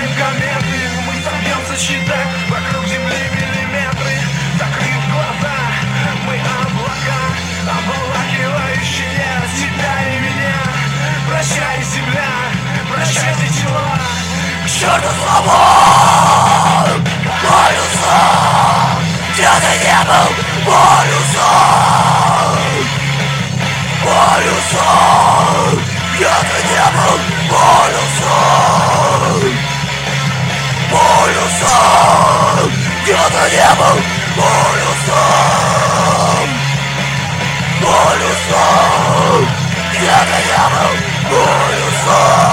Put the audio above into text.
достанем кометы, мы собьем засчитать вокруг земли миллиметры. Закрыв глаза, мы облака, обволакивающие тебя и меня. Прощай, земля, прощайте тела, к черту слова, полюса, где ты не был, полюса, полюса, где ты не был, полюса, полюса, где ты не был, полюса, полюса, где ты не был, полюса.